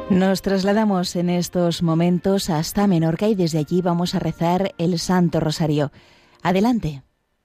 Nos trasladamos en estos momentos hasta Menorca y desde allí vamos a rezar el Santo Rosario. Adelante.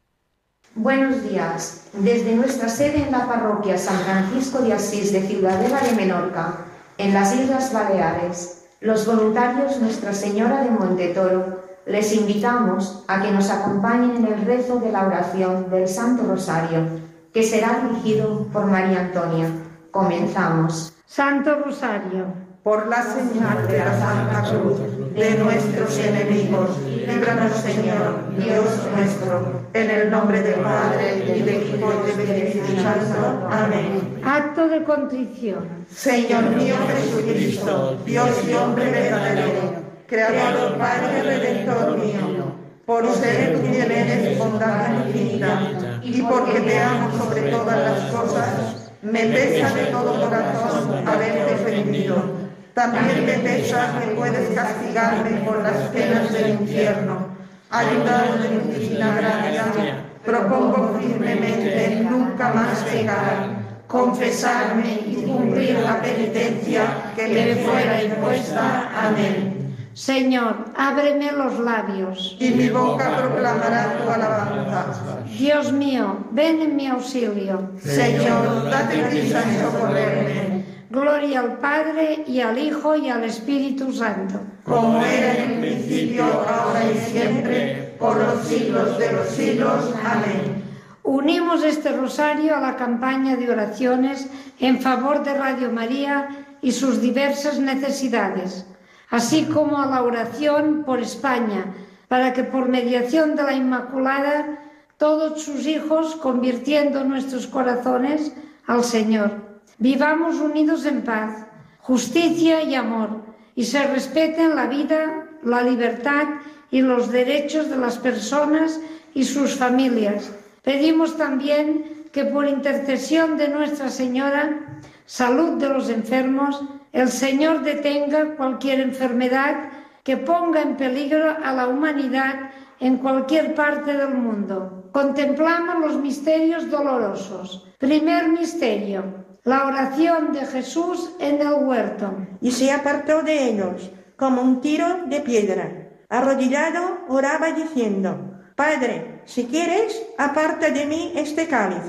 Buenos días. Desde nuestra sede en la parroquia San Francisco de Asís de Ciudadela de Menorca, en las Islas Baleares, los voluntarios Nuestra Señora de Montetoro, les invitamos a que nos acompañen en el rezo de la oración del Santo Rosario, que será dirigido por María Antonia. Comenzamos. Santo Rosario. Por la señal de la Santa Cruz de nuestros enemigos, líbranos, Señor, Dios nuestro, en el nombre del Padre, y del Hijo y del Espíritu Santo. Amén. Acto de contrición. Señor mío Jesucristo, Dios y hombre verdadero, Creador, Padre, Redentor mío, por ser tú quien eres bondad infinita, y porque te amo sobre todas las cosas, me pesa de todo corazón haberte ofendido. También me pesa que puedes castigarme por las penas del infierno. Ayudado de tu divina gracia, propongo firmemente nunca más pecar, confesarme y cumplir la penitencia que me fuera impuesta. Amén. Señor, ábreme los labios, y mi boca proclamará tu alabanza. Dios mío, ven en mi auxilio. Señor, date prisa en socorrerme. Gloria al Padre, y al Hijo, y al Espíritu Santo. Como era en el principio, ahora y siempre, por los siglos de los siglos. Amén. Unimos este rosario a la campaña de oraciones en favor de Radio María y sus diversas necesidades, así como a la oración por España, para que por mediación de la Inmaculada todos sus hijos, convirtiendo nuestros corazones al Señor, vivamos unidos en paz, justicia y amor, y se respeten la vida, la libertad y los derechos de las personas y sus familias. Pedimos también que por intercesión de Nuestra Señora, salud de los enfermos, el Señor detenga cualquier enfermedad que ponga en peligro a la humanidad en cualquier parte del mundo. Contemplamos los misterios dolorosos. Primer misterio: la oración de Jesús en el huerto. Y se apartó de ellos como un tiro de piedra. Arrodillado oraba diciendo: Padre, si quieres, aparta de mí este cáliz,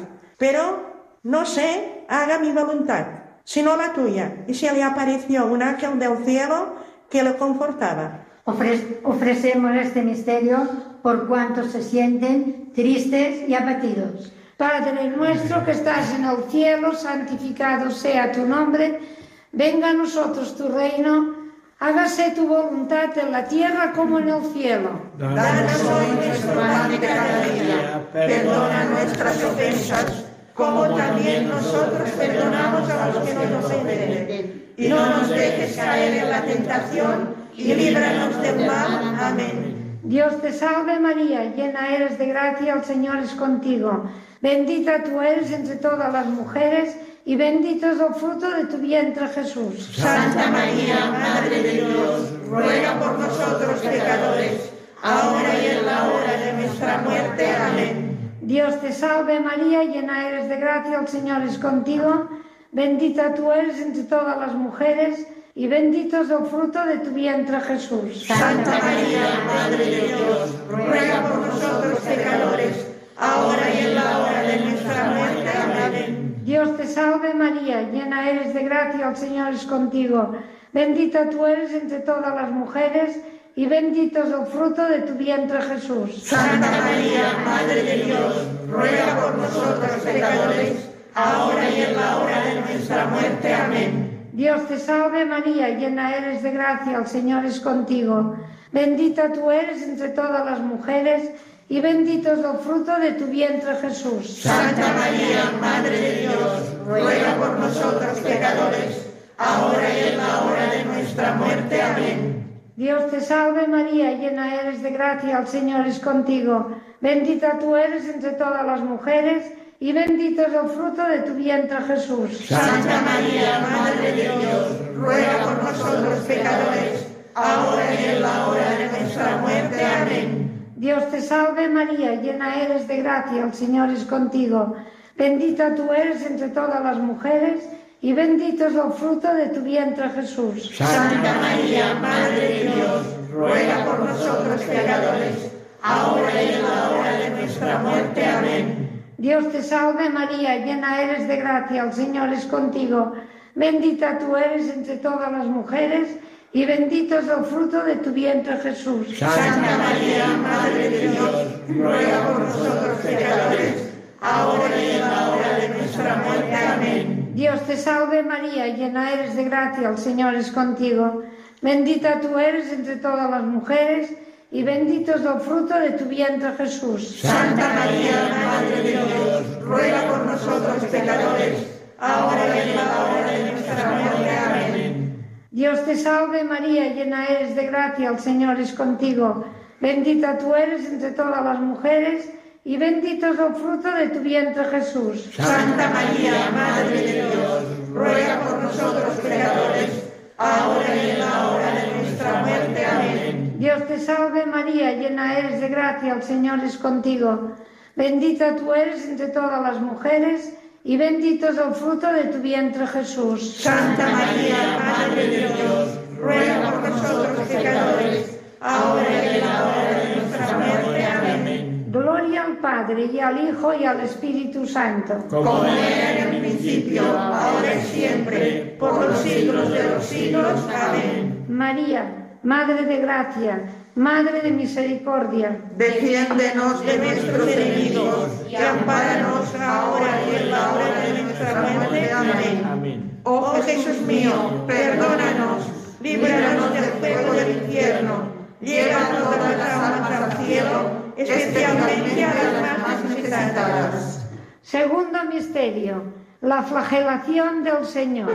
pero no se haga mi voluntad, sino la tuya. Y se le apareció un ángel del cielo que lo confortaba. Ofrecemos este misterio por cuantos se sienten tristes y abatidos. Padre nuestro que estás en el cielo, santificado sea tu nombre. Venga a nosotros tu reino. Hágase tu voluntad en la tierra como en el cielo. Danos hoy nuestro pan de cada día. Perdona nuestras ofensas, como también nosotros perdonamos a los que nos ofenden. Y no nos dejes caer en la tentación, y líbranos del mal. Amén. Dios te salve María, llena eres de gracia, el Señor es contigo. Bendita tú eres entre todas las mujeres, y bendito es el fruto de tu vientre, Jesús. Santa María, Madre de Dios, ruega por nosotros pecadores, ahora y en la hora de nuestra muerte. Amén. Dios te salve María, llena eres de gracia, el Señor es contigo. Bendita tú eres entre todas las mujeres, y bendito es el fruto de tu vientre, Jesús. Santa María, Madre de Dios, ruega por nosotros pecadores, ahora y en la hora de nuestra muerte. Amén. Dios te salve María, llena eres de gracia, el Señor es contigo. Bendita tú eres entre todas las mujeres, y bendito es el fruto de tu vientre, Jesús. Santa María, Madre de Dios, ruega por nosotros pecadores, ahora y en la hora de nuestra muerte. Amén. Dios te salve María, llena eres de gracia, el Señor es contigo. Bendita tú eres entre todas las mujeres, y bendito es el fruto de tu vientre, Jesús. Santa María, Madre de Dios, ruega por nosotros pecadores, ahora y en la hora de nuestra muerte. Amén. Dios te salve María, llena eres de gracia, el Señor es contigo. Bendita tú eres entre todas las mujeres, y bendito es el fruto de tu vientre, Jesús. Santa María, Madre de Dios, ruega por nosotros pecadores, ahora y en la hora de nuestra muerte. Amén. Dios te salve María, llena eres de gracia, el Señor es contigo. Bendita tú eres entre todas las mujeres, y bendito es el fruto de tu vientre, Jesús. Santa María, Madre de Dios, ruega por nosotros pecadores, ahora y en la hora de nuestra muerte. Amén. Dios te salve María, llena eres de gracia, el Señor es contigo. Bendita tú eres entre todas las mujeres, y bendito es el fruto de tu vientre, Jesús. Santa María, Madre de Dios, ruega por nosotros pecadores, ahora y en la hora de nuestra muerte. Amén. Dios te salve María, llena eres de gracia, el Señor es contigo. Bendita tú eres entre todas las mujeres, y bendito es el fruto de tu vientre, Jesús. Santa María, Madre de Dios, ruega por nosotros pecadores, ahora y en la hora de nuestra muerte. Amén. Dios te salve María, llena eres de gracia, el Señor es contigo. Bendita tú eres entre todas las mujeres, y bendito es el fruto de tu vientre, Jesús. Santa María, Madre de Dios, ruega por nosotros pecadores, ahora y en la hora de nuestra muerte. Amén. Dios te salve María, llena eres de gracia, el Señor es contigo. Bendita tú eres entre todas las mujeres, y bendito es el fruto de tu vientre, Jesús. Santa María, Madre de Dios, ruega por nosotros pecadores, ahora y en la hora de nuestra muerte. Amén. Gloria al Padre, y al Hijo, y al Espíritu Santo. Como era en el principio, ahora y siempre, por los siglos de los siglos. Amén. María, Madre de gracia, Madre de misericordia, defiéndenos de nuestros enemigos y ampáranos ahora y en la hora de nuestra muerte. Amén. Oh Jesús mío, perdónanos, líbranos del fuego del infierno, lleva todas las almas al cielo, especialmente a las más necesitadas. Segundo misterio, la flagelación del Señor.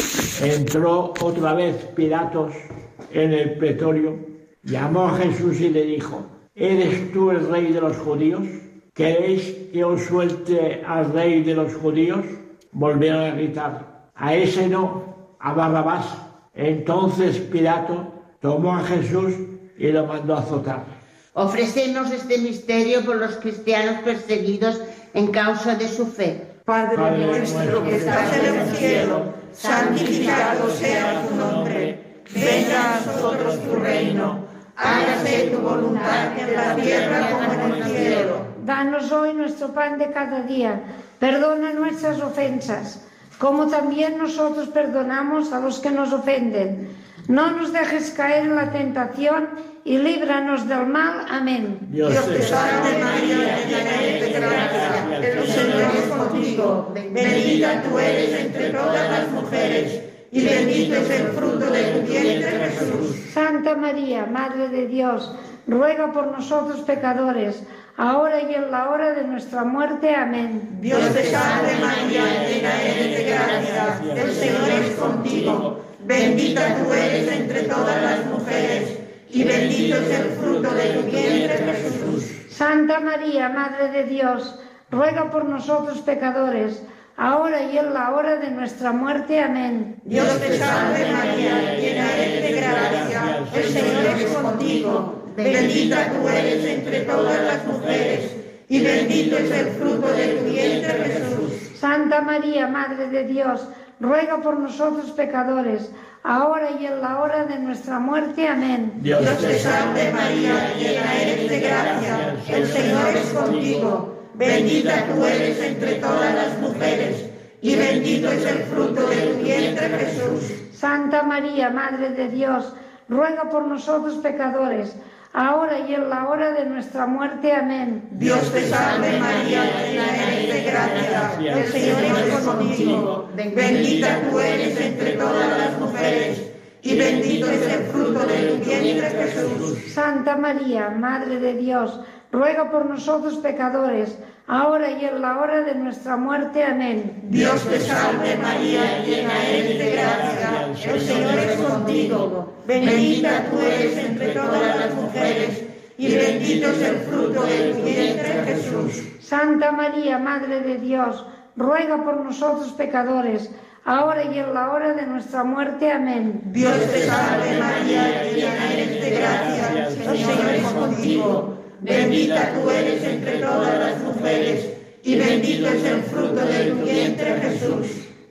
Entró otra vez Pilatos en el pretorio, llamó a Jesús y le dijo: ¿Eres tú el rey de los judíos? ¿Queréis que os suelte al rey de los judíos? Volvieron a gritar: a ese no, a Barrabás. Entonces Pilato tomó a Jesús y lo mandó a azotar. Ofrecemos este misterio por los cristianos perseguidos en causa de su fe. Padre nuestro que estás en el cielo, santificado sea tu nombre. Venga a nosotros tu reino, hágase tu voluntad en la tierra como en el cielo. Danos hoy nuestro pan de cada día, perdona nuestras ofensas, como también nosotros perdonamos a los que nos ofenden. No nos dejes caer en la tentación y líbranos del mal. Amén. Dios te salve María, llena eres de gracia, el Señor es contigo. Bendita tú eres entre todas las mujeres, y bendito es el fruto de tu vientre, Jesús. Santa María, Madre de Dios, ruega por nosotros pecadores, ahora y en la hora de nuestra muerte. Amén. Dios te salve María, llena eres de gracia, el Señor es contigo. Bendita tú eres entre todas las mujeres, y bendito es el fruto de tu vientre, Jesús. Santa María, Madre de Dios, ruega por nosotros pecadores, ahora y en la hora de nuestra muerte. Amén. Dios te salve María, llena eres de gracia, el Señor es contigo. Bendita tú eres entre todas las mujeres, y bendito es el fruto de tu vientre, Jesús. Santa María, Madre de Dios, ruega por nosotros pecadores, ahora y en la hora de nuestra muerte. Amén. Dios te salve María, llena eres de gracia, el Señor es contigo. Bendita tú eres entre todas las mujeres, y bendito es el fruto de tu vientre, Jesús. Santa María, Madre de Dios, ruega por nosotros pecadores, ahora y en la hora de nuestra muerte. Amén. Dios te salve María, llena eres de gracia, el Señor es contigo. Bendita tú eres entre todas las mujeres, y bendito es el fruto de tu vientre, Jesús. Santa María, Madre de Dios, ruega por nosotros pecadores, ahora y en la hora de nuestra muerte. Amén. Dios te salve María, llena eres de gracia, el Señor es contigo. Bendita tú eres entre todas las mujeres, y bendito es el fruto de tu vientre, Jesús. Santa María, Madre de Dios, ruega por nosotros pecadores, ahora y en la hora de nuestra muerte. Amén. Dios te salve María, llena eres de gracia, el Señor es contigo. Bendita tú eres entre todas las mujeres, y bendito es el fruto de tu vientre, Jesús.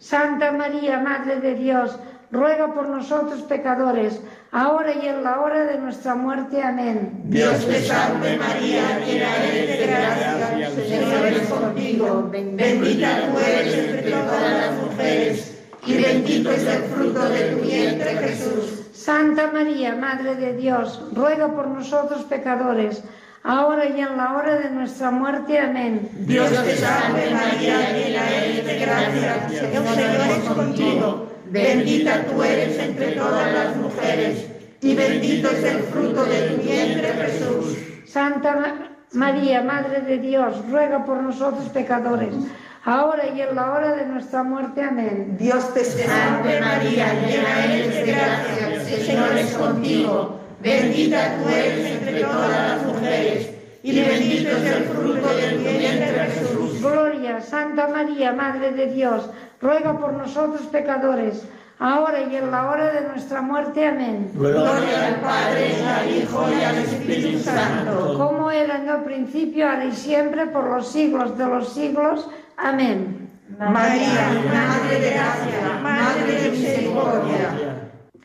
Santa María, Madre de Dios, ruega por nosotros pecadores, ahora y en la hora de nuestra muerte. Amén. Dios te salve María, llena eres de gracia, el Señor es contigo, bendita tú eres entre todas las mujeres, y bendito es el fruto de tu vientre, Jesús. Santa María, Madre de Dios, ruega por nosotros pecadores, ahora y en la hora de nuestra muerte. Amén. Dios te salve María, llena eres de gracia, el Señor es contigo, bendita tú eres entre todas las mujeres, y bendito es el fruto de tu vientre, Jesús. Santa María, Madre de Dios, ruega por nosotros pecadores, ahora y en la hora de nuestra muerte. Amén. Dios te salve María, llena eres de gracia, el Señor es contigo, bendita tú eres entre todas las mujeres, y bendito es el fruto de tu vientre, Jesús. Gloria, Santa María, Madre de Dios, ruega por nosotros pecadores, ahora y en la hora de nuestra muerte. Amén. Gloria al Padre, al Hijo y al Espíritu Santo. Como era en el principio, ahora y siempre, por los siglos de los siglos. Amén. María, Madre de gracia, Madre de misericordia,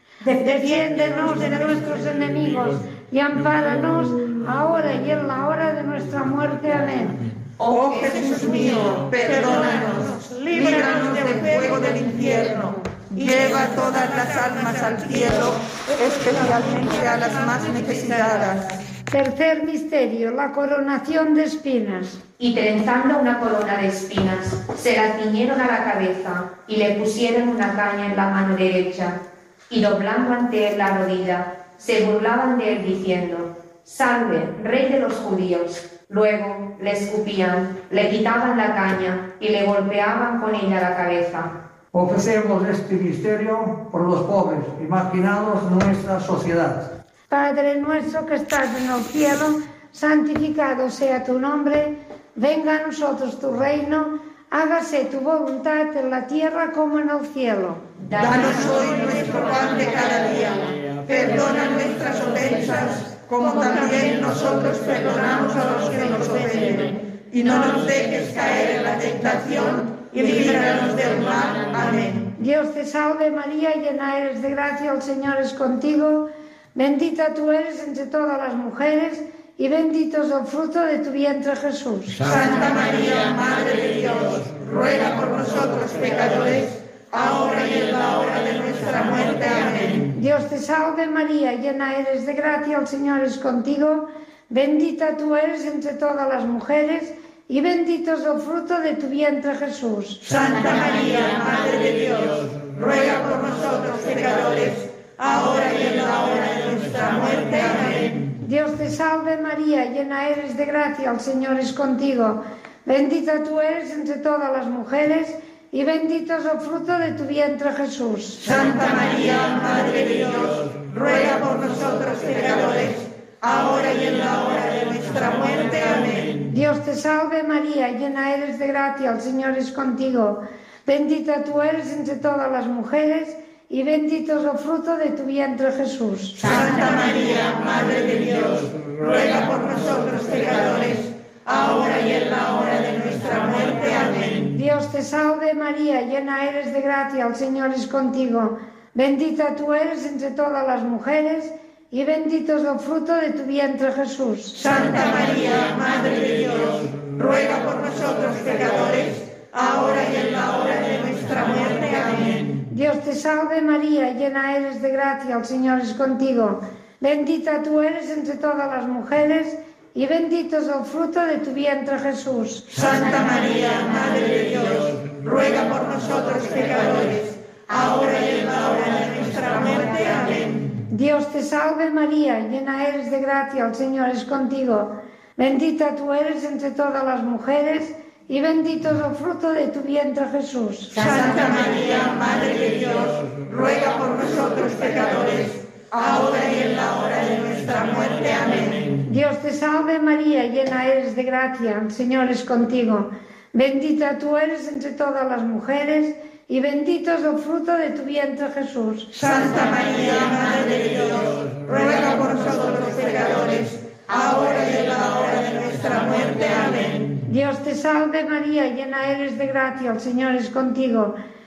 defiéndenos de nuestros enemigos y ampáranos ahora y en la hora de nuestra muerte. Amén. Oh Jesús mío, perdónanos, líbranos del fuego del infierno, lleva todas las almas al cielo, especialmente a las más necesitadas. Tercer misterio, la coronación de espinas. Y trenzando una corona de espinas, se la ciñeron a la cabeza y le pusieron una caña en la mano derecha. Y doblando ante él la rodilla, se burlaban de él diciendo: «Salve, Rey de los judíos». Luego le escupían, le quitaban la caña y le golpeaban con ella la cabeza. Ofrecemos este misterio por los pobres y marginados de nuestra sociedad. Padre nuestro que estás en el cielo, santificado sea tu nombre, venga a nosotros tu reino, hágase tu voluntad en la tierra como en el cielo. Danos hoy nuestro pan de cada día, perdona nuestras ofensas, como también nosotros perdonamos a los que nos ofenden, y no nos dejes caer en la tentación, y líbranos del mal. Amén. Dios te salve María, llena eres de gracia, el Señor es contigo, bendita tú eres entre todas las mujeres, y bendito es el fruto de tu vientre, Jesús. Santa María, Madre de Dios, ruega por nosotros pecadores, ahora y en la hora de nuestra muerte. Amén. Dios te salve María, llena eres de gracia, el Señor es contigo, bendita tú eres entre todas las mujeres, y bendito es el fruto de tu vientre, Jesús. Santa María, Madre de Dios, ruega por nosotros pecadores, ahora y en la hora de nuestra muerte. Amén. Dios te salve María, llena eres de gracia, el Señor es contigo, bendita tú eres entre todas las mujeres, y bendito es el fruto de tu vientre, Jesús. Santa María, Madre de Dios, ruega por nosotros pecadores, ahora y en la hora de nuestra muerte. Amén. Dios te salve María, llena eres de gracia, el Señor es contigo, bendita tú eres entre todas las mujeres, y bendito es el fruto de tu vientre, Jesús. Santa María, Madre de Dios, ruega por nosotros pecadores, ahora y en la hora de nuestra muerte. Amén. Dios te salve María, llena eres de gracia, el Señor es contigo, bendita tú eres entre todas las mujeres, y bendito es el fruto de tu vientre, Jesús. Santa María, Madre de Dios, ruega por nosotros pecadores, ahora y en la hora de nuestra muerte. Amén. Dios te salve María, llena eres de gracia, el Señor es contigo, bendita tú eres entre todas las mujeres, y bendito es el fruto de tu vientre, Jesús. Santa María, Madre de Dios, ruega por nosotros pecadores, ahora y en la hora de nuestra muerte. Amén. Dios te salve María, llena eres de gracia, el Señor es contigo, bendita tú eres entre todas las mujeres, y bendito es el fruto de tu vientre, Jesús. Santa María, Madre de Dios, ruega por nosotros pecadores, ahora y en la hora de nuestra muerte. Amén. Dios te salve María, llena eres de gracia, el Señor es contigo, bendita tú eres entre todas las mujeres, y bendito es el fruto de tu vientre, Jesús. Santa María, Madre de Dios, ruega por nosotros pecadores, ahora y en la hora de nuestra muerte. Amén. Dios te salve María, llena eres de gracia, el Señor es contigo,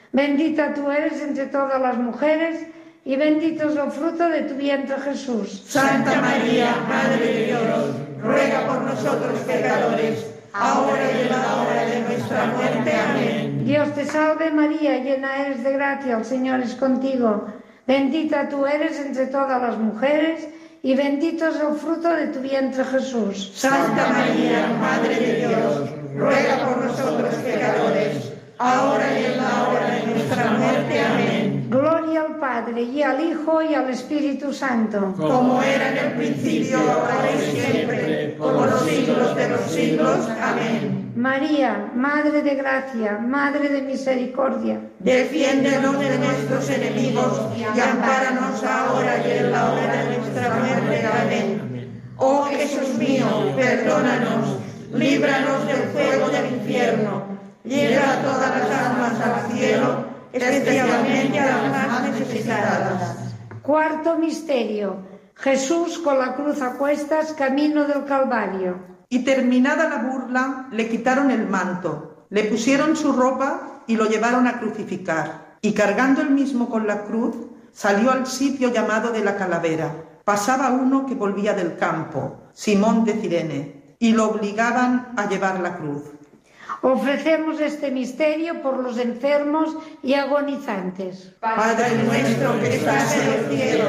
Bendita tú eres entre todas las mujeres y bendito es el fruto de tu vientre, Jesús. Santa María, Madre de Dios, ruega por nosotros pecadores, ahora y en la hora de nuestra muerte. Amén. Dios te salve María, llena eres de gracia, el Señor es contigo. Bendita tú eres entre todas las mujeres y bendito es el fruto de tu vientre, Jesús. Santa María, Madre de Dios, ruega por nosotros pecadores, ahora y en la hora de nuestra muerte. Amén. Gloria al Padre, y al Hijo, y al Espíritu Santo. Como era en el principio, ahora y siempre, por los siglos de los siglos. Amén. María, Madre de Gracia, Madre de Misericordia, defiéndenos de nuestros enemigos y ampáranos ahora y en la hora de nuestra muerte. Amén. Oh Jesús mío, perdónanos, líbranos del fuego del infierno, lleva a todas las almas al cielo, especialmente a las más necesitadas. Cuarto misterio: Jesús con la cruz a cuestas, camino del Calvario. Y terminada la burla, le quitaron el manto, le pusieron su ropa y lo llevaron a crucificar. Y cargando él mismo con la cruz, salió al sitio llamado de la Calavera. Pasaba uno que volvía del campo, Simón de Cirene, y lo obligaban a llevar la cruz. Ofrecemos este misterio por los enfermos y agonizantes. Padre nuestro que estás en el cielo,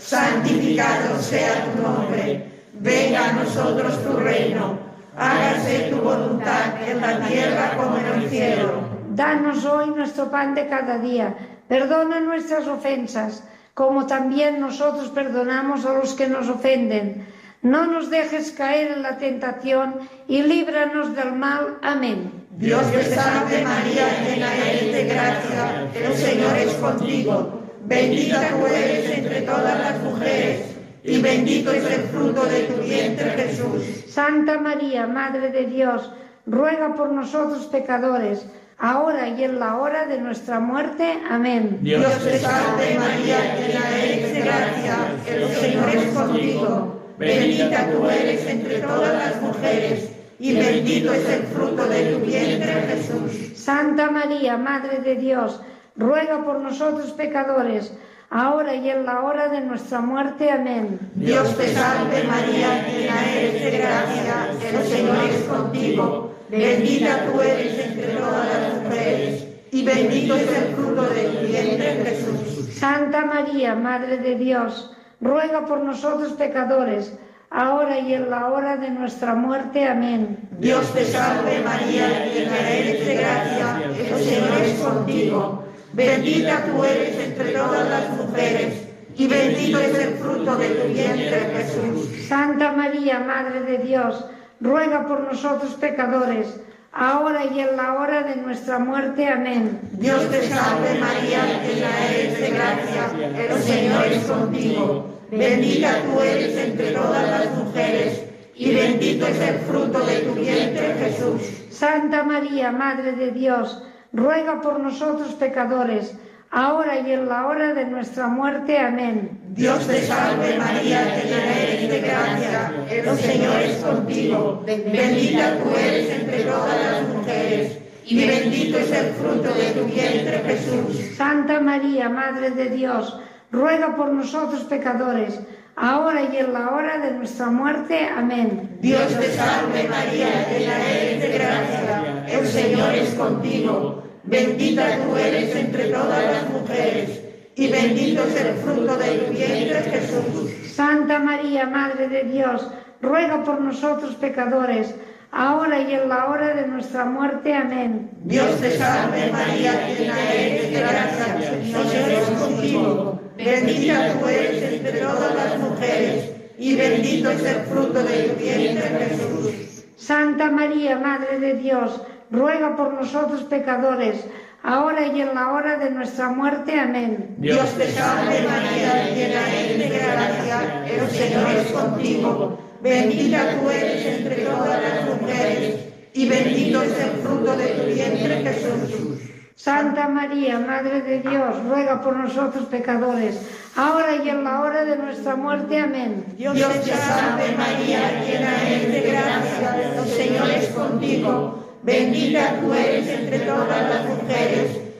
santificado sea tu nombre. Venga a nosotros tu reino, hágase tu voluntad en la tierra como en el cielo. Danos hoy nuestro pan de cada día, perdona nuestras ofensas, como también nosotros perdonamos a los que nos ofenden. No nos dejes caer en la tentación y líbranos del mal. Amén. Dios te salve María, llena eres de gracia, el Señor es contigo. Bendita tú eres entre todas las mujeres, y bendito es el fruto de tu vientre, Jesús. Santa María, Madre de Dios, ruega por nosotros pecadores, ahora y en la hora de nuestra muerte. Amén. Dios te salve María, llena eres de gracia, el Señor es contigo. Bendita tú eres entre todas las mujeres, y bendito es el fruto de tu vientre, Jesús. Santa María, Madre de Dios, ruega por nosotros pecadores, ahora y en la hora de nuestra muerte. Amén. Dios te salve María, llena eres de gracia, el Señor es contigo. Bendita tú eres entre todas las mujeres, y bendito es el fruto de tu vientre, Jesús. Santa María, Madre de Dios, ruega por nosotros pecadores, ahora y en la hora de nuestra muerte. Amén. Dios te salve María, llena eres de gracia, el Señor es contigo. Bendita tú eres entre todas las mujeres, y bendito es el fruto de tu vientre, Jesús. Santa María, Madre de Dios, ruega por nosotros pecadores, ahora y en la hora de nuestra muerte. Amén. Dios te salve María, llena eres de gracia, el Señor es contigo. Bendita tú eres entre todas las mujeres, y bendito es el fruto de tu vientre, Jesús. Santa María, Madre de Dios, ruega por nosotros pecadores, ahora y en la hora de nuestra muerte. Amén. Dios te salve María, llena eres de gracia, el Señor es contigo. Bendita tú eres entre todas las mujeres, y bendito es el fruto de tu vientre, Jesús. Santa María, Madre de Dios, ruega por nosotros pecadores, ahora y en la hora de nuestra muerte. Amén. Dios te salve María, llena eres de gracia, el Señor es contigo. Bendita tú eres entre todas las mujeres, y bendito es el fruto de tu vientre, Jesús. Santa María, Madre de Dios, ruega por nosotros pecadores, ahora y en la hora de nuestra muerte. Amén. Dios te salve María, llena eres de gracia, el Señor es contigo. Bendita tú eres entre todas las mujeres, y bendito es el fruto de tu vientre, Jesús. Santa María, Madre de Dios, ruega por nosotros pecadores, ahora y en la hora de nuestra muerte. Amén. Dios te salve María, llena eres de gracia, el Señor es contigo. Bendita tú eres entre todas las mujeres, y bendito es el fruto de tu vientre, Jesús. Santa María, Madre de Dios, ruega por nosotros pecadores, ahora y en la hora de nuestra muerte. Amén. Dios te salve María, llena eres de gracia, el Señor es contigo. Bendita tú eres entre todas las mujeres,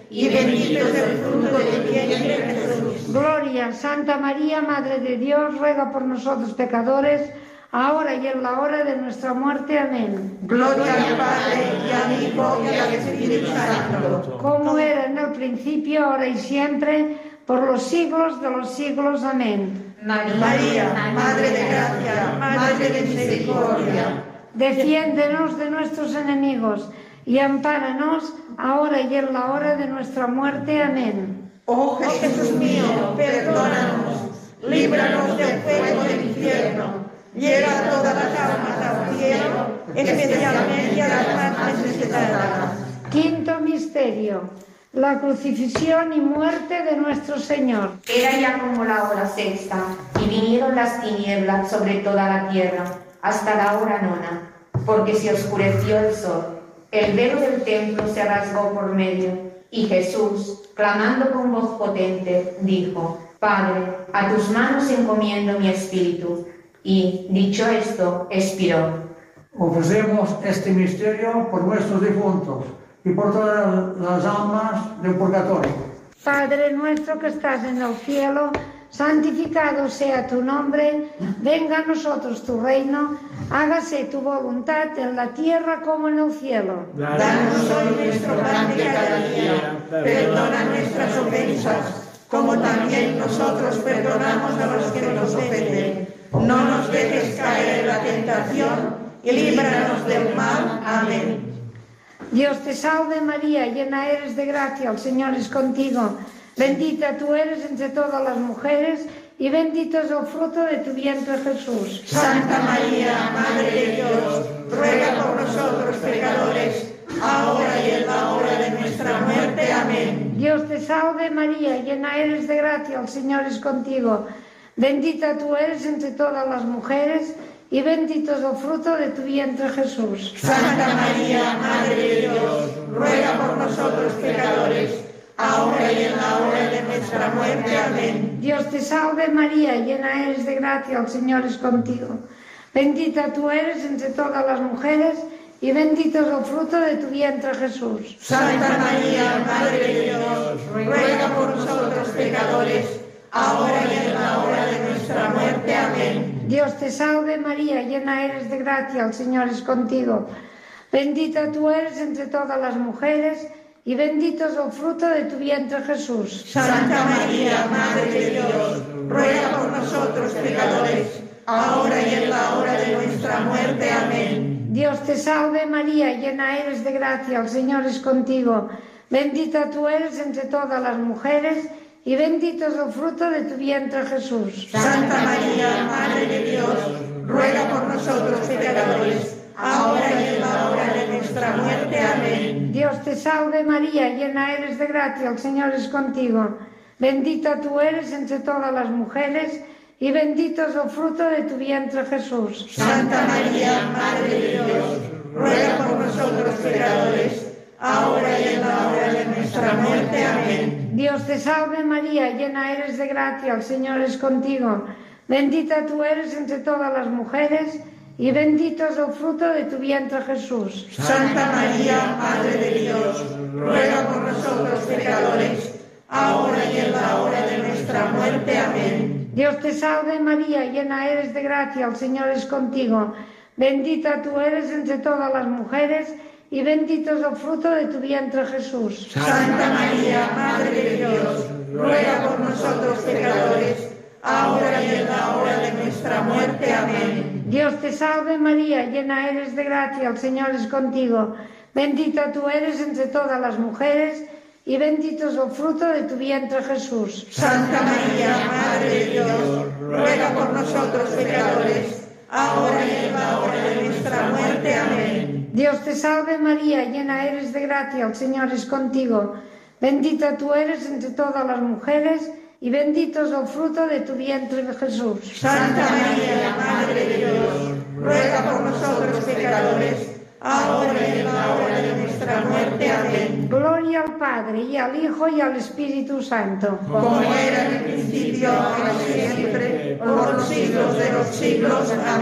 y bendito es el fruto de tu vientre, Jesús. Gloria, Santa María, Madre de Dios, ruega por nosotros pecadores, ahora y en la hora de nuestra muerte. Amén. Gloria al Padre, y al Hijo, y al Espíritu Santo. Como era en el principio, ahora y siempre, por los siglos de los siglos. Amén. María, Madre de gracia, Madre de misericordia, defiéndenos de nuestros enemigos y ampáranos ahora y en la hora de nuestra muerte. Amén. Oh Jesús mío, perdónanos, líbranos del fuego del infierno, lleva todas las almas al cielo, especialmente a las más necesitadas. Quinto misterio: la crucifixión y muerte de nuestro Señor. Era ya como la hora sexta, y vinieron las tinieblas sobre toda la tierra, hasta la hora nona, porque se oscureció el sol. El velo del templo se rasgó por medio, y Jesús, clamando con voz potente, dijo: Padre, a tus manos encomiendo mi espíritu. Y, dicho esto, expiró. Ofrecemos este misterio por nuestros difuntos y por todas las almas del purgatorio. Padre nuestro que estás en el cielo, santificado sea tu nombre, venga a nosotros tu reino, hágase tu voluntad en la tierra como en el cielo. Danos hoy nuestro pan de cada día, perdona nuestras ofensas, como también nosotros perdonamos a los que nos ofenden. No nos dejes caer en la tentación y líbranos del mal. Amén. Dios te salve María, llena eres de gracia, el Señor es contigo. Bendita tú eres entre todas las mujeres y bendito es el fruto de tu vientre, Jesús. Santa María, Madre de Dios, ruega por nosotros pecadores, ahora y en la hora de nuestra muerte. Amén. Dios te salve María, llena eres de gracia, el Señor es contigo. Bendita tú eres entre todas las mujeres y bendito es el fruto de tu vientre, Jesús. Santa María, Madre de Dios, ruega por nosotros pecadores, ahora y en la hora de nuestra muerte. Amén. Dios te salve María, llena eres de gracia, el Señor es contigo. Bendita tú eres entre todas las mujeres y bendito es el fruto de tu vientre, Jesús. Santa María, Madre de Dios, ruega por nosotros pecadores, ahora y en la hora de nuestra muerte. Amén. Dios te salve María, llena eres de gracia, el Señor es contigo. Bendita tú eres entre todas las mujeres y bendito es el fruto de tu vientre, Jesús. Santa María, Madre de Dios, ruega por nosotros pecadores, ahora y en la hora de nuestra muerte. Amén. Dios te salve María, llena eres de gracia, el Señor es contigo. Bendita tú eres entre todas las mujeres y bendito es el fruto de tu vientre, Jesús. Santa María, Madre de Dios, ruega por nosotros pecadores, ahora y en la hora de nuestra muerte. Amén. Dios te salve María, llena eres de gracia, el Señor es contigo. Bendita tú eres entre todas las mujeres y bendito es el fruto de tu vientre, Jesús. Santa María, Madre de Dios, ruega por nosotros pecadores, ahora y en la hora de nuestra muerte. Amén. Dios te salve María, llena eres de gracia, el Señor es contigo. Bendita tú eres entre todas las mujeres y bendito es el fruto de tu vientre, Jesús. Santa María, Madre de Dios, ruega por nosotros pecadores, ahora y en la hora de nuestra muerte. Amén. Dios te salve María, llena eres de gracia, el Señor es contigo. Bendita tú eres entre todas las mujeres y bendito es el fruto de tu vientre, Jesús. Santa María, Madre de Dios, ruega por nosotros pecadores, ahora y en la hora de nuestra muerte. Amén. Dios te salve María, llena eres de gracia, el Señor es contigo. Bendita tú eres entre todas las mujeres y bendito es el fruto de tu vientre, Jesús. Santa María, Madre de Dios, ruega por nosotros pecadores, ahora y en la hora de nuestra muerte. Amén. Dios te salve María, llena eres de gracia, el Señor es contigo. Bendita tú eres entre todas las mujeres y bendito es el fruto de tu vientre, Jesús. Santa María, Madre de Dios, ruega por nosotros pecadores, ahora y en la hora de nuestra muerte. Amén. Gloria al Padre, y al Hijo, y al Espíritu Santo. Como era en el principio, ahora y siempre, por los siglos de los siglos. Amén.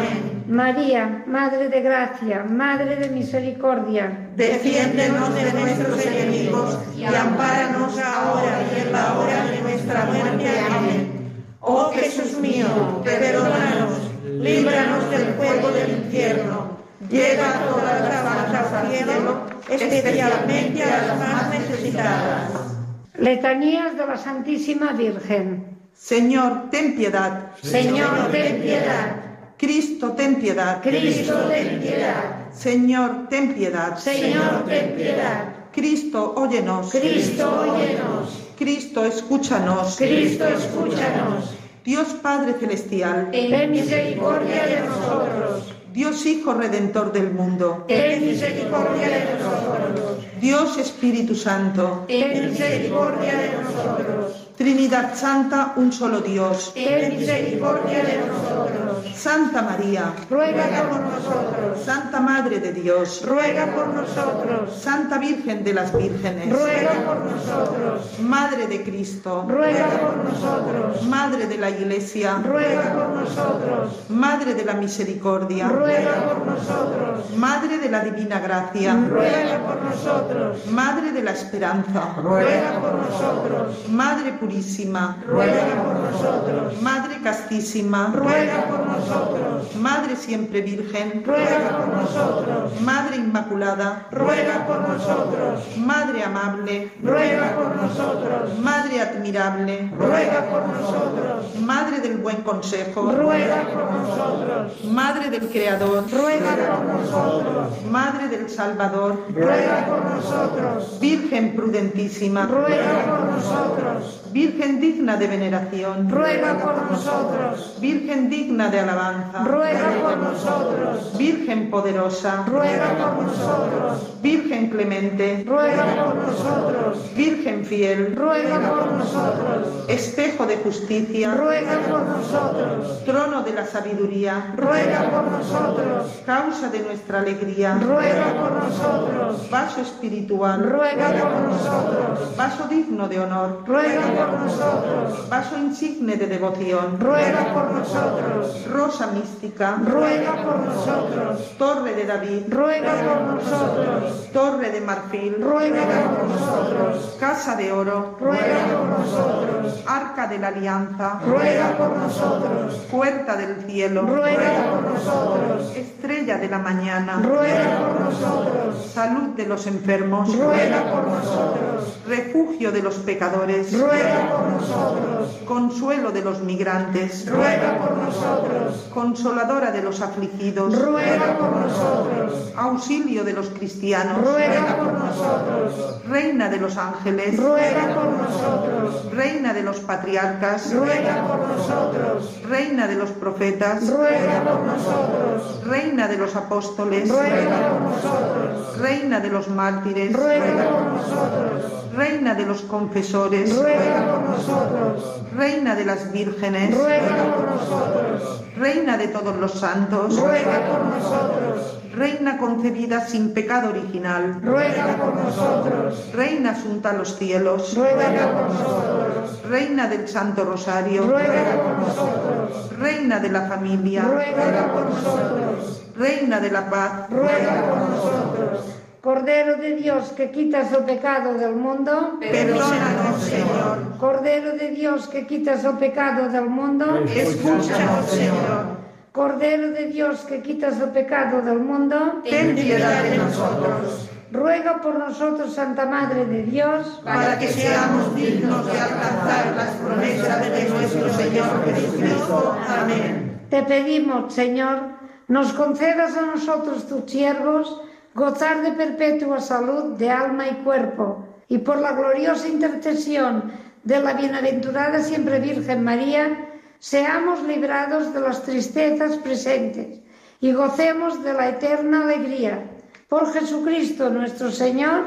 María, Madre de Gracia, Madre de Misericordia, defiéndenos de nuestros enemigos y ampáranos ahora y en la hora de nuestra muerte. Amén. Oh Jesús mío, perdónanos, líbranos del fuego del infierno, lleva a todas las almas al cielo, especialmente a las más necesitadas. Letanías de la Santísima Virgen. Señor, ten piedad. Señor, ten piedad. Cristo, ten piedad. Cristo, ten piedad. Señor, ten piedad. Señor, ten piedad. Cristo, óyenos. Cristo, óyenos. Cristo, escúchanos. Cristo, escúchanos. Dios Padre Celestial, Ten misericordia de nosotros. Dios Hijo Redentor del mundo, Ten misericordia de nosotros. Dios Espíritu Santo, Ten misericordia de nosotros. Trinidad Santa, un solo Dios. Ten misericordia de nosotros. Santa María, Ruega por nosotros. Santa Madre de Dios, Ruega por nosotros. Santa Virgen de las Vírgenes, Ruega por nosotros. Madre de Cristo, Ruega por nosotros. Madre de la Iglesia, Ruega por nosotros. Madre de la Misericordia, Ruega por nosotros. Madre de la Divina Gracia, Ruega por nosotros. Madre de la Esperanza, Ruega por nosotros. Madre Purísima, Ruega por nosotros. Madre Castísima, Ruega por nosotros. Madre Siempre Virgen, Ruega por nosotros. Madre Inmaculada, Ruega por nosotros. Madre Amable, Ruega por nosotros. Madre Admirable, Ruega por nosotros. Madre del Buen Consejo, Ruega por nosotros. Madre del Creador, Ruega por nosotros. Madre del Salvador, Ruega por nosotros. Virgen prudentísima, Ruega por nosotros. Virgen digna de veneración, Ruega por nosotros. Virgen digna de alabanza, Ruega por nosotros. Virgen poderosa, Ruega por nosotros. Virgen clemente, Ruega por nosotros. Virgen fiel, Ruega por nosotros. espejo de justicia, Ruega por nosotros. trono de la sabiduría, Ruega por nosotros. causa de nuestra alegría, Ruega por nosotros. vaso espiritual, Ruega por nosotros. vaso digno de honor, Ruega por nosotros. vaso insigne de devoción, Ruega por nosotros. rosa mística, Ruega por nosotros. torre de David, Ruega por nosotros. torre de marfil, Ruega por nosotros. casa de oro, Ruega por nosotros. arca de la alianza, Ruega por nosotros. puerta del cielo, Ruega por nosotros. estrella de la mañana, Ruega por nosotros. salud de los enfermos, Ruega por nosotros. refugio de los pecadores, Ruega por nosotros. consuelo de los migrantes, Ruega por nosotros. consoladora de los afligidos, Ruega por nosotros. auxilio de los cristianos, Ruega por nosotros. reina de los ángeles, Ruega por nosotros. reina de los patriarcas, Ruega por nosotros. reina de los profetas, Ruega por nosotros. reina de los apóstoles, Ruega por nosotros. reina de los mártires, Ruega por nosotros. reina de los confesores, Ruega por nosotros. reina de las vírgenes, Ruega por nosotros. reina de todos los santos, Ruega por nosotros. reina concebida sin pecado original, Ruega por nosotros. reina asunta a los cielos, Ruega por nosotros. reina del Santo Rosario, Ruega por nosotros. reina de la familia, Ruega por nosotros. reina de la paz, Ruega por nosotros. Cordero de Dios, que quitas el pecado del mundo, perdónanos, Señor. Cordero de Dios, que quitas el pecado del mundo, Escúchanos, Señor. Cordero de Dios, que quitas el pecado del mundo, Ten piedad de nosotros, ruega por nosotros, Santa Madre de Dios, para que seamos dignos de alcanzar las promesas de nuestro Señor Jesucristo. Amén. te pedimos, Señor, nos concedas a nosotros, tus siervos, gozar de perpetua salud de alma y cuerpo, y por la gloriosa intercesión de la bienaventurada siempre Virgen María, seamos librados de las tristezas presentes y gocemos de la eterna alegría. Por Jesucristo nuestro Señor.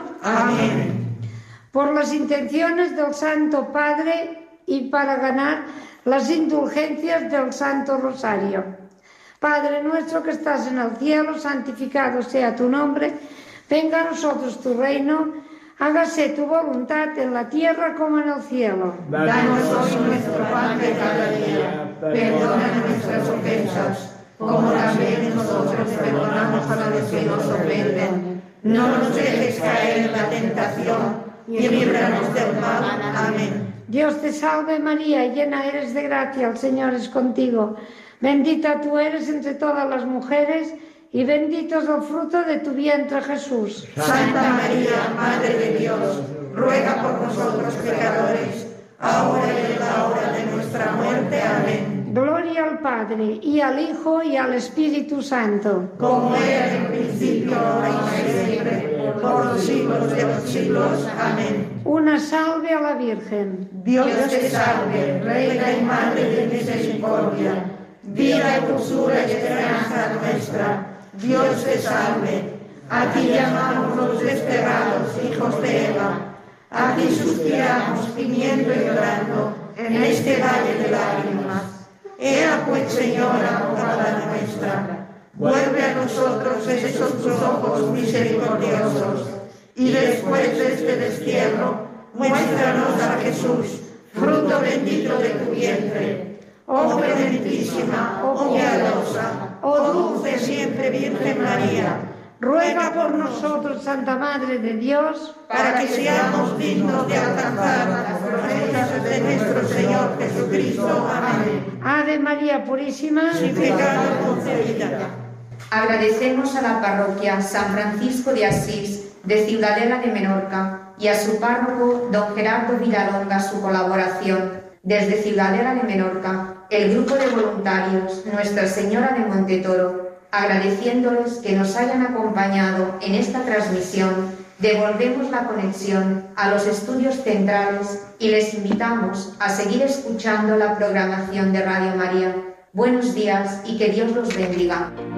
Amén. Por las intenciones del Santo Padre y para ganar las indulgencias del Santo Rosario. Padre nuestro que estás en el cielo, santificado sea tu nombre, venga a nosotros tu reino, hágase tu voluntad en la tierra como en el cielo. Danos hoy nuestro pan de cada día, perdona nuestras ofensas, como también nosotros perdonamos a los que nos ofenden. No nos dejes caer en la tentación y líbranos del mal. Amén. Dios te salve María, llena eres de gracia, el Señor es contigo. Bendita tú eres entre todas las mujeres y bendito es el fruto de tu vientre Jesús. Santa María, Madre de Dios, ruega por nosotros pecadores, ahora y en la hora de nuestra muerte. Amén. Gloria al Padre, y al Hijo, y al Espíritu Santo. Como era en el principio, ahora y siempre, por los siglos de los siglos. Amén. Una salve a la Virgen. Dios te salve, Reina y Madre de misericordia, vida y dulzura y esperanza nuestra. Dios te salve. A ti llamamos los desterrados hijos de Eva. A ti suspiramos, gimiendo y llorando, en este valle de lágrimas. Ea pues, Señora, abogada nuestra, vuelve a nosotros esos tus ojos misericordiosos, y después de este destierro, muéstranos a Jesús, fruto bendito de tu vientre. Oh clementísima, oh piadosa, oh dulce siempre Virgen María, ruega por nosotros, Santa Madre de Dios, para que seamos dignos de alcanzar las promesas de nuestro Señor Jesucristo. Amén. Ave María Purísima, sin pecado concebida. Agradecemos a la parroquia San Francisco de Asís de Ciudadela de Menorca y a su párroco don Gerardo Villalonga su colaboración. Desde Ciudadela de Menorca, el grupo de voluntarios Nuestra Señora de Montetoro, agradeciéndoles que nos hayan acompañado en esta transmisión, devolvemos la conexión a los estudios centrales y les invitamos a seguir escuchando la programación de Radio María. Buenos días y que Dios los bendiga.